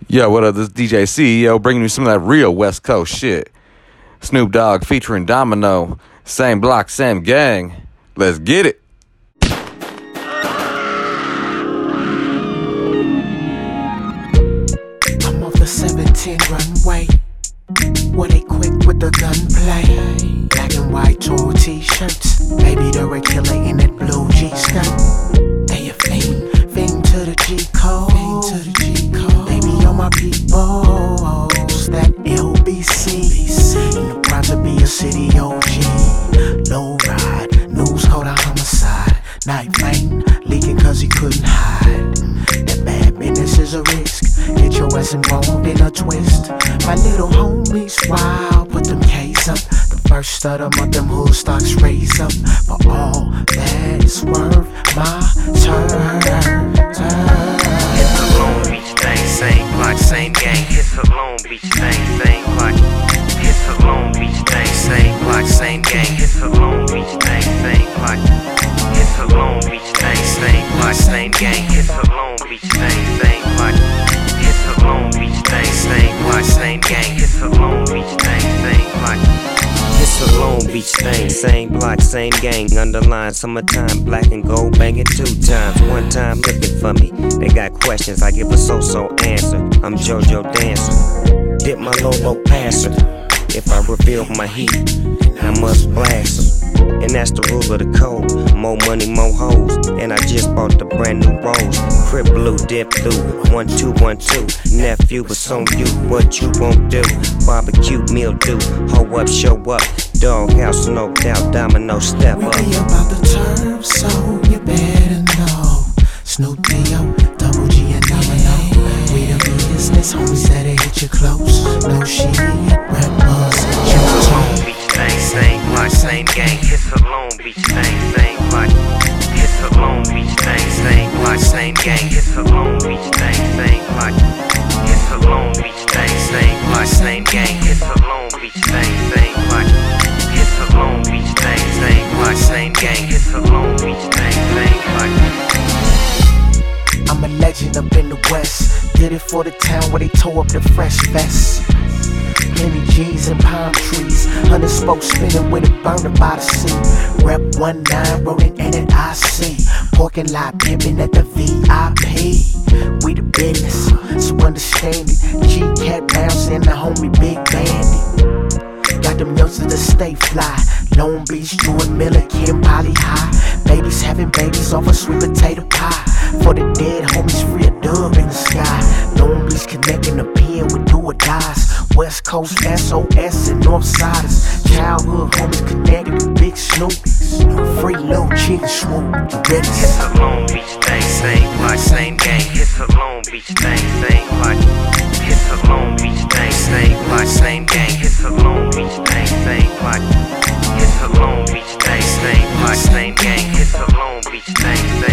Yo, what up? This is DJ CEO bringing you some of that real West Coast shit. Snoop Dogg featuring Domino. Same block, same gang. Let's get it. I'm off the 710 runway, where they quick with the gunplay. Black and white tall t-shirts, baby the red killer in that blue G-skirt. They a fiend to the G-code. Baby, all my peoples, that LBC. In the prime to be a city OG. Low ride, news code a homicide. Night flame, leaking cause he couldn't hide. That bad business is a risk. Get your ass involved in a twist. My little homies wild, put them K's up. The first of the month, them hood stocks raise up. For all that is worth my turn. It's a Long Beach thing, same block, same gang. It's a Long Beach thing, same block. It's a Long Beach thing, same block, same gang. It's a Long Beach thing, same block. It's a Long Beach thing, same block, same gang. It's a Long Beach thing, same block. It's a Long Beach thing, same block, same gang. It's a Long Beach thing, same block. It's a Long Beach thing, same block, same gang. Underline summertime, black and gold, banging 2 times. 1 time looking for me. They got questions, I give a so-so answer. I'm JoJo Dancer, dip my low passer. If I reveal my heat, I must blast 'em. And that's the rule of the code. More money, more hoes. And I just bought the brand new Rolls. Crib blue, dip blue, 1 2 1 2. Nephew, it's on you, what you won't do. Barbecue meal do, hoe up, show up. Doghouse, no doubt, Domino, step up. We about to turn, so you better know. Snoop D.O., Double G and Domino. We the business, homies that'll hit you close. No shit, rappers, Long Beach thing, same block, same gang. It's a Long Beach thing, same block. It's a Long Beach thing, same block, same gang. It's a Long Beach thing, same block. It's a Long Beach thing, same block, same gang. It's a Long Beach thing, same block. It's a Long Beach thing, same block, same gang. It's a Long Beach thing, same block. I'm a legend up in the West. Did it for the town where they tore up the fresh vest. Plenty G's and palm trees. 100 spokes spinning with a burner by the sea. Rep 19, rolling in at IC. Pork and lye pimping at the VIP. We the business, so understand it. G-Cat bouncing, the homie Big Bandit. Got them youngsters to stay fly. Long Beach, Jordan Miller, Kim Poly High. Babies having babies off a sweet potato pie. For the dead homies, free a dub in the sky. Long Beach connecting the pen with do or dies. West Coast SOS and Northsiders. Childhood homies connected to Big Snoop. Free little chicken swoop. You ready? It's a Long Beach thing, same block, same gang. It's a Long Beach thing, same block. It's a Long Beach thing, same block, same gang. It's a Long Beach thing, same block. It's a Long Beach thing, same block, same gang. It's a Long Beach thing, same